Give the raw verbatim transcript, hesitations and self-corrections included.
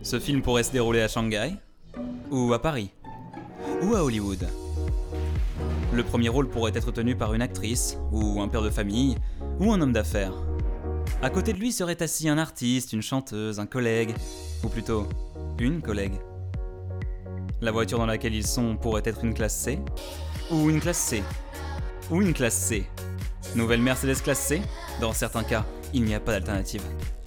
Ce film pourrait se dérouler à Shanghai, ou à Paris, ou à Hollywood. Le premier rôle pourrait être tenu par une actrice, ou un père de famille, ou un homme d'affaires. À côté de lui serait assis un artiste, une chanteuse, un collègue, ou plutôt, une collègue. La voiture dans laquelle ils sont pourrait être une classe C, ou une classe C, ou une classe C. Nouvelle Mercedes classe C? Dans certains cas, il n'y a pas d'alternative.